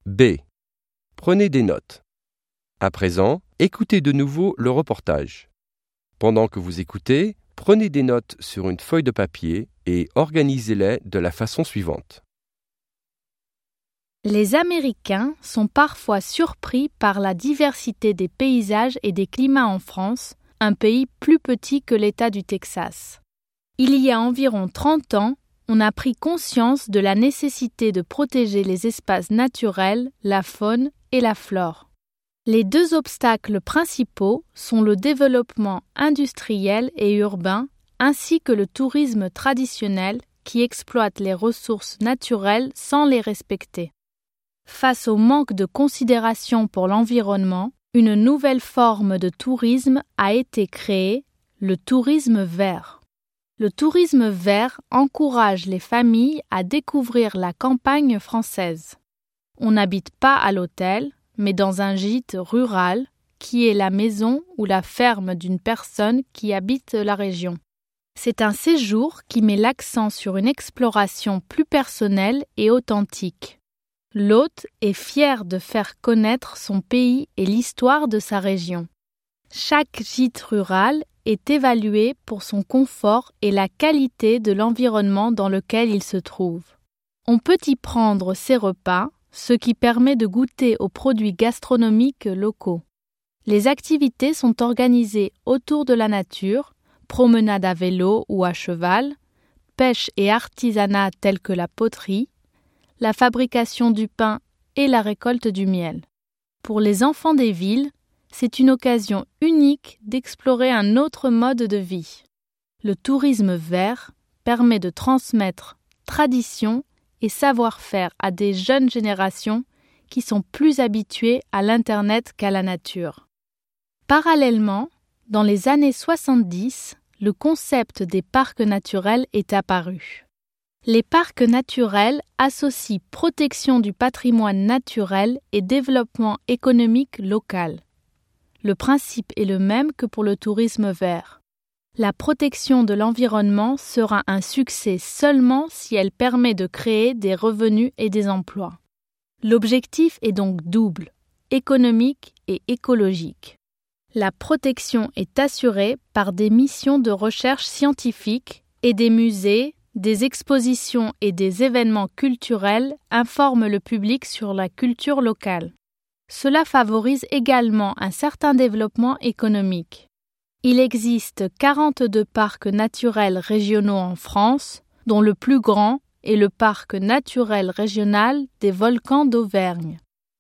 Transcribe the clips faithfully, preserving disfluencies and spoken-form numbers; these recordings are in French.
B. Prenez des notes. À présent, écoutez de nouveau le reportage. Pendant que vous écoutez, prenez des notes sur une feuille de papier et organisez-les de la façon suivante. Les Américains sont parfois surpris par la diversité des paysages et des climats en France, un pays plus petit que l'État du Texas. Il y a environ trente ans, on a pris conscience de la nécessité de protéger les espaces naturels, la faune et la flore. Les deux obstacles principaux sont le développement industriel et urbain ainsi que le tourisme traditionnel qui exploite les ressources naturelles sans les respecter. Face au manque de considération pour l'environnement, une nouvelle forme de tourisme a été créée, le tourisme vert. Le tourisme vert encourage les familles à découvrir la campagne française. On n'habite pas à l'hôtel, mais dans un gîte rural, qui est la maison ou la ferme d'une personne qui habite la région. C'est un séjour qui met l'accent sur une exploration plus personnelle et authentique. L'hôte est fier de faire connaître son pays et l'histoire de sa région. Chaque gîte rural est évalué pour son confort et la qualité de l'environnement dans lequel il se trouve. On peut y prendre ses repas, ce qui permet de goûter aux produits gastronomiques locaux. Les activités sont organisées autour de la nature, promenade à vélo ou à cheval, pêche et artisanat tels que la poterie, la fabrication du pain et la récolte du miel. Pour les enfants des villes, c'est une occasion unique d'explorer un autre mode de vie. Le tourisme vert permet de transmettre tradition et savoir-faire à des jeunes générations qui sont plus habituées à l'Internet qu'à la nature. Parallèlement, dans les années soixante-dix, le concept des parcs naturels est apparu. Les parcs naturels associent protection du patrimoine naturel et développement économique local. Le principe est le même que pour le tourisme vert. La protection de l'environnement sera un succès seulement si elle permet de créer des revenus et des emplois. L'objectif est donc double, économique et écologique. La protection est assurée par des missions de recherche scientifique et des musées, des expositions et des événements culturels informent le public sur la culture locale. Cela favorise également un certain développement économique. Il existe quarante-deux parcs naturels régionaux en France, dont le plus grand est le parc naturel régional des volcans d'Auvergne.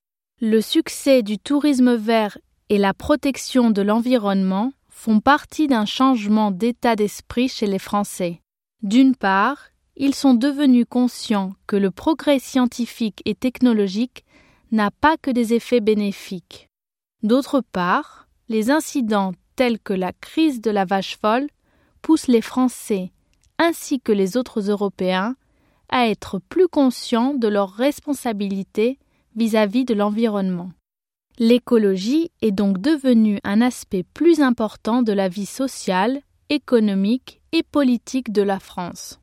Le succès du tourisme vert et la protection de l'environnement font partie d'un changement d'état d'esprit chez les Français. D'une part, ils sont devenus conscients que le progrès scientifique et technologique n'a pas que des effets bénéfiques. D'autre part, les incidents tels que la crise de la vache folle poussent les Français, ainsi que les autres Européens, à être plus conscients de leurs responsabilités vis-à-vis de l'environnement. L'écologie est donc devenue un aspect plus important de la vie sociale, économique et politique de la France.